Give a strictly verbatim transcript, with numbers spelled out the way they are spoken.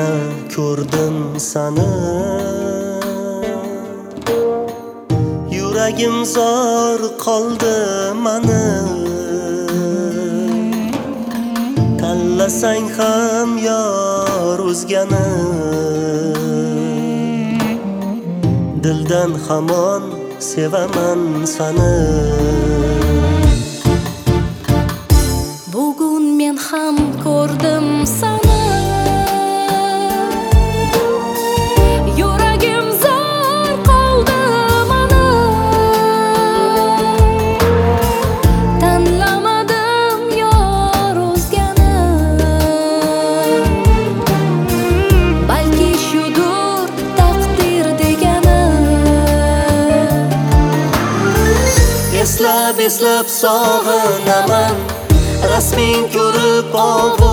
ko'rdim sani, yuragim zor qoldi mani. Tanlasang ham yor o'zgani, dildan hamon sevaman sani. Bugun men ham ko'rdim sani, yuragim zor qoldi mani. Tanlamadim yor o'zgani, balki shudur taqdir degani. Eslab eslab sog'inaman, rasming ko'rib og'u